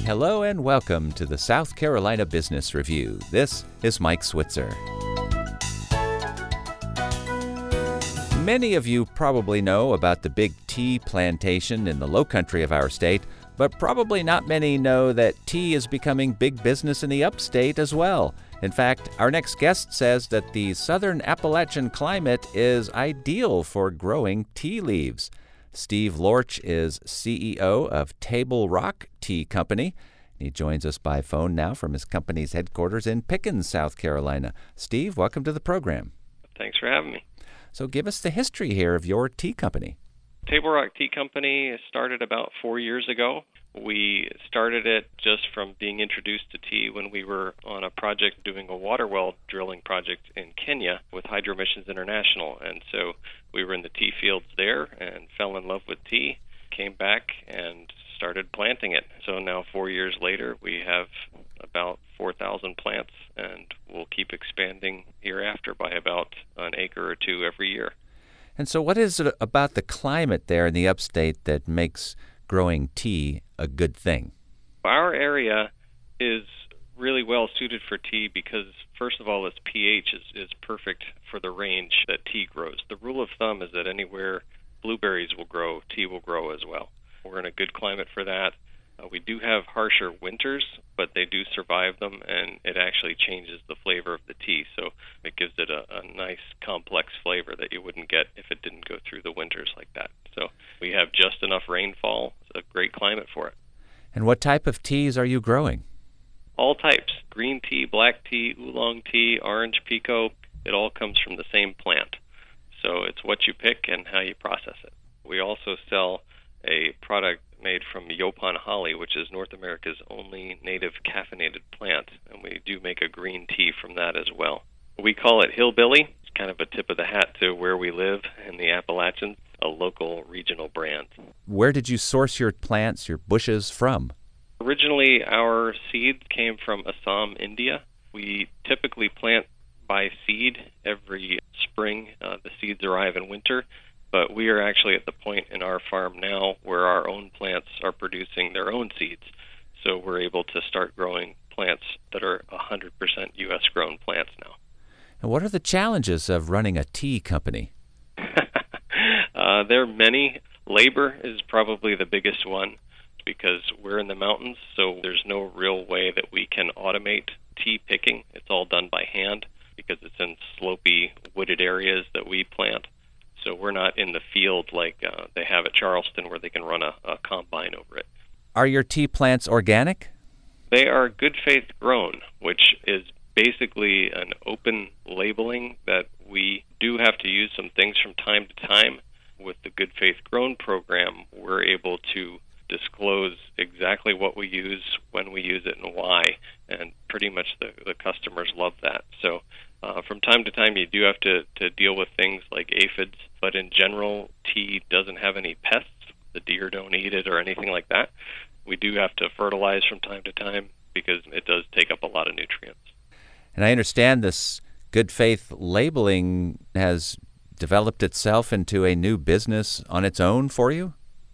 Hello and welcome to the South Carolina Business Review. This is Mike Switzer. Many of you probably know about the big tea plantation in the low country of our state, but probably not many know that tea is becoming big business in the upstate as well. In fact, our next guest says that the southern Appalachian climate is ideal for growing tea leaves. Steve Lorch is CEO of Table Rock Tea Company. He joins us by phone now from his company's headquarters in Pickens, South Carolina. Steve, welcome to the program. Thanks for having me. So give us the history here of your tea company. Table Rock Tea Company started about 4 years ago. We started it just from being introduced to tea when we were on a project doing a water well drilling project in Kenya with Hydro Missions International. And so we were in the tea fields there and fell in love with tea, came back and started planting it. So now 4 years later, we have about 4,000 plants, and we'll keep expanding hereafter by about an acre or two every year. And so what is it about the climate there in the upstate that makes growing tea a good thing? Our area is really well suited for tea because, first of all, its pH is perfect for the range that tea grows. The rule of thumb is that anywhere blueberries will grow, tea will grow as well. We're in a good climate for that. We do have harsher winters, but they do survive them, and it actually changes the flavor of the tea. So it gives it a nice, complex flavor that you wouldn't get if it didn't go through the winters like that. So we have just enough rainfall. It's a great climate for it. And what type of teas are you growing? All types. Green tea, black tea, oolong tea, orange pekoe. It all comes from the same plant. So it's what you pick and how you process it. We also sell a product made from Yaupon holly, which is North America's only native caffeinated plant, and we do make a green tea from that as well. We call it Hillbilly. It's kind of a tip of the hat to where we live in the Appalachians, a local regional brand. Where did you source your plants, your bushes from? Originally, our seeds came from Assam, India. We typically plant by seed every spring. The seeds arrive in winter. But we are actually at the point in our farm now where our own plants are producing their own seeds. So we're able to start growing plants that are 100% U.S. grown plants now. And what are the challenges of running a tea company? There are many. Labor is probably the biggest one because we're in the mountains, so there's no real way that we can automate tea picking. It's all done by hand because it's in slopey, wooded areas that we plant. So we're not in the field like they have at Charleston where they can run a combine over it. Are your tea plants organic? They are good faith grown, which is basically an open labeling that we do have to use some things from time to time. With the Good Faith Grown program, we're able to disclose exactly what we use, when we use it, and why, and pretty much the customers love that. So from time to time, you do have to deal with things like aphids, but in general, tea doesn't have any pests. The deer don't eat it or anything like that. We do have to fertilize from time to time because it does take up a lot of nutrients. And I understand this good faith labeling has developed itself into a new business on its own for you?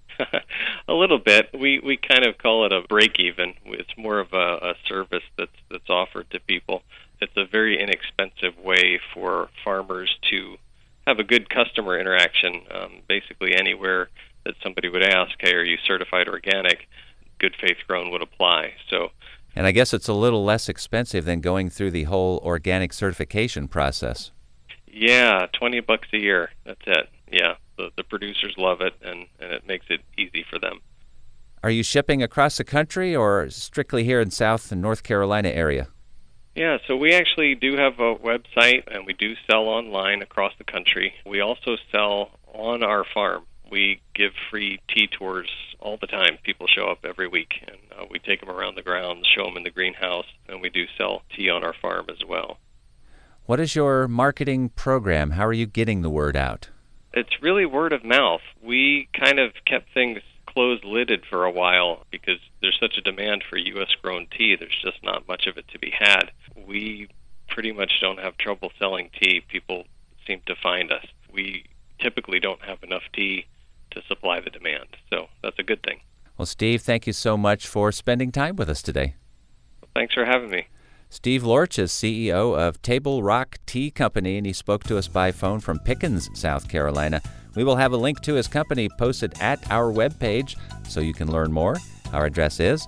A little bit. We kind of call it a break-even. It's more of a service that's offered to people. It's a very inexpensive way for farmers to have a good customer interaction. Basically anywhere that somebody would ask, hey, are you certified organic, Good Faith Grown would apply. And I guess it's a little less expensive than going through the whole organic certification process. Yeah, $20 a year. That's it. Yeah, the producers love it, and it makes it easy for them. Are you shipping across the country or strictly here in South and North Carolina area? Yeah, so we actually do have a website, and we do sell online across the country. We also sell on our farm. We give free tea tours all the time. People show up every week, and we take them around the grounds, show them in the greenhouse, and we do sell tea on our farm as well. What is your marketing program? How are you getting the word out? It's really word of mouth. We kind of kept things closed-lidded for a while because there's such a demand for U.S.-grown tea. There's just not much of it to be had. We pretty much don't have trouble selling tea. People seem to find us. We typically don't have enough tea to supply the demand, so that's a good thing. Well, Steve, thank you so much for spending time with us today. Thanks for having me. Steve Lorch is CEO of Table Rock Tea Company, and he spoke to us by phone from Pickens, South Carolina. We will have a link to his company posted at our webpage so you can learn more. Our address is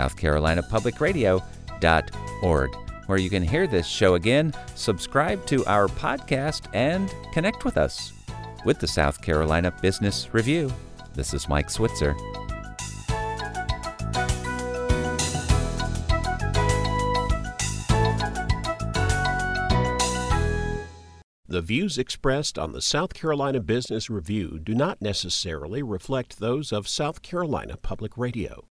southcarolinapublicradio.org, where you can hear this show again, subscribe to our podcast, and connect with us. With the South Carolina Business Review, this is Mike Switzer. The views expressed on the South Carolina Business Review do not necessarily reflect those of South Carolina Public Radio.